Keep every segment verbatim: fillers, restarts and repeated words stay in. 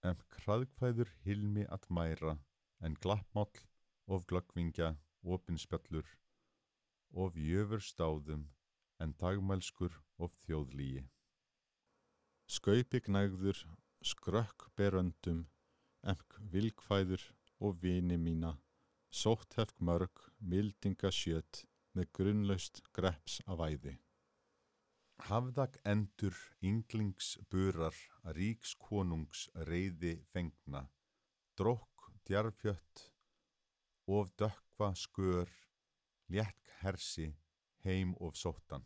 en kraðkvæður hilmi að mæra, en glappmáll of glöggvingja, opinspjallur, of jöfur stáðum, en dagmælskur of þjóðlígi. Skaupi gnægður, skrökk beröndum, emk vilkfæður og vini mína, sótt hefk mörg, mildinga sjöt, með grunnlaust greps af æði. Hafðak endur ynglings burar, ríks konungs reiði fengna, drókk djarfjött, of dökkva skör, létk hersi, heim of sóttan.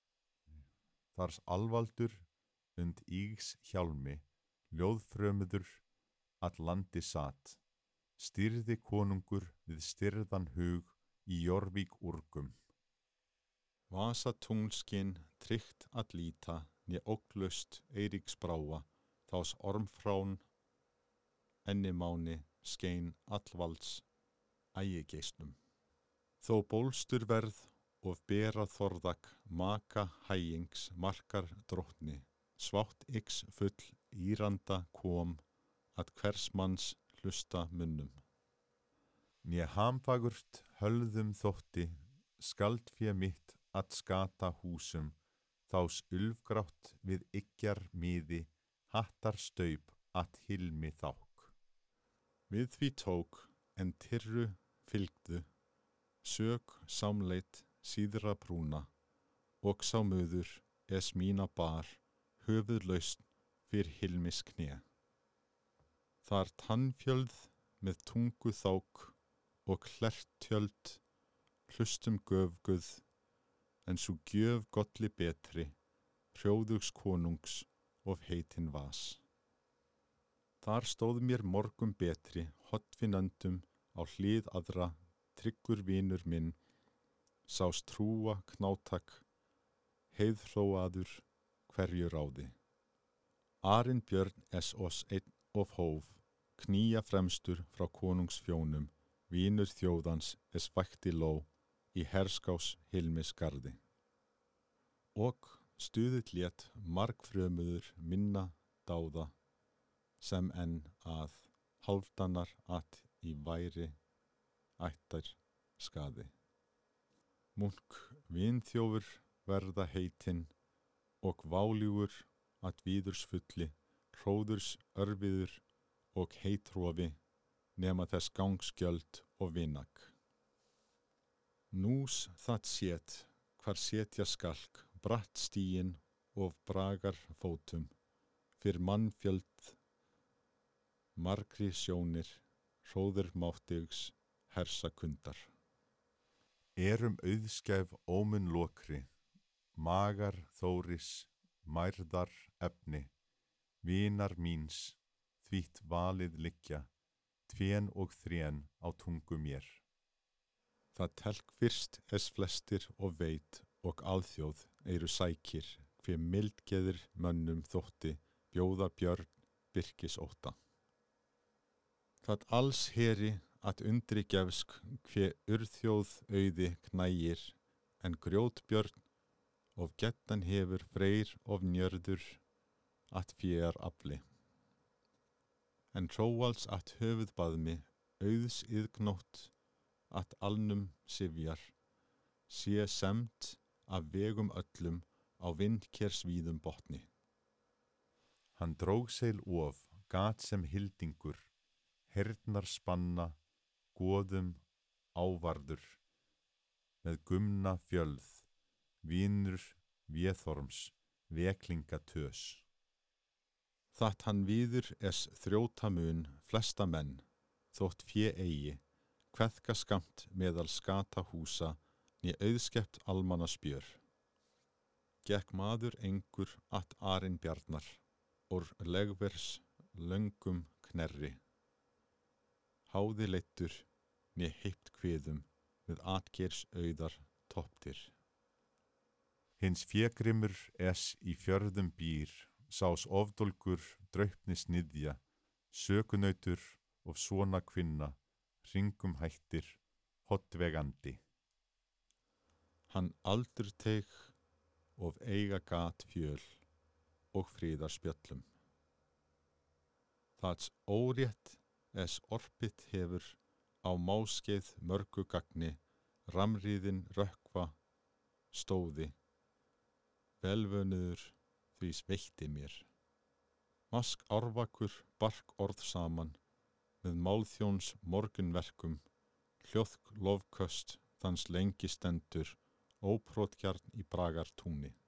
Þars alvaldur, und ígs hjálmi, ljóðfrömuður, að landi sat, stýrði konungur við styrðan hug í Jórvík úrgum. Vasa tunglskinn tryggt að líta, né óglust Eiríks bráa, þás ormfrán, enni máni skein allvalds ægigeisnum. Þó bólstur verð og bera þorðak maka hægings markar drottni, svátt yks full íranda kom að hvers manns hlusta munnum. Né hamfagurt hölðum þótti, skaldfé mitt að skata húsum, þás ulfgrátt við yggjar miði, hattar staup að hilmi þák. Við því tók, en tyrru fylgdu, sök samleit síðra brúna, og sá möður es mína bar, höfuðlaust fyrir hilmis kné. Þar tannfjöld með tungu þák, og klertjöld, hlustum göfguð, en svo gjöf golli betri, hrjóðugs konungs of heitin vas. Þar stóð mér morgum betri, hoddvinöndum á hlið aðra, tryggur vinur minn, sás trúa knátak, heiðhróaður hverju ráði. Arinn Björn es oss einn of hóf, knýja fremstur frá konungsfjónum, vinur þjóðans es vækti ló, í herskás hilmis garði. Og stuðið lét margfrömuður minna dáða, sem enn að hálfdanar at í væri ættar skaði. Munk vinþjófur verða heitin, og váljúgur að víðurs fulli, hróðurs örviður og heitrófi, nema þess gangsgjöld og vinnak. Nús það sét, hvar setja skalk, bratt stíin og bragar fótum, fyr mannfjöld, margri sjónir, hróður máttigs, hersa kundar. Erum auðskef ómun lokri, magar þóris, mærðar efni, vinar míns, þvítt valið liggja, tvén og þrén á tungu mér. Það telk fyrst es flestir og veit og alþjóð eru sækir, hve mildgeðir mönnum þótti bjóða björn birkis ótta. Það alls heri að undri gefsk hve urþjóð auði knægir, en grjótbjörn of gettan hefur freyr of njörður að fér afli. En hróals að höfuðbaðmi auðs yðgnótt að alnum sifjar, sé semt af vegum öllum á vindkers víðum botni. Hann dróg seil of, gat sem hildingur, hernar spanna, goðum ávarður, með gumna fjölð, vinur véþorms, veklinga tös. Þatt hann víður es þrjóta mun flesta menn, þótt fjö eigi, kveðka skamt meðal skata húsa, né auðskept almanna spjör. Gekk maður engur að Arinn Bjarnar, úr legvers löngum knerri. Háði leittur, né heipt kviðum, við atgeirs auðar topptir. Hins fégrimur es í fjörðum býr, sás ofdólgur draupni sniðja, sökunautur og svona kvinna, hringum hættir, hoddvegandi. Hann aldur teig of eiga gat fjöl og fríðar spjöllum. Þats órétt es orpið hefur á máskeið mörgu gagni, ramriðin rökkva stóði, velvönuður því sveitti mér. Mask árvakur bark orð saman, með málþjóns morgunverkum, hljóðk lofköst þanns lengi stendur, óprotgjarn í bragar túni.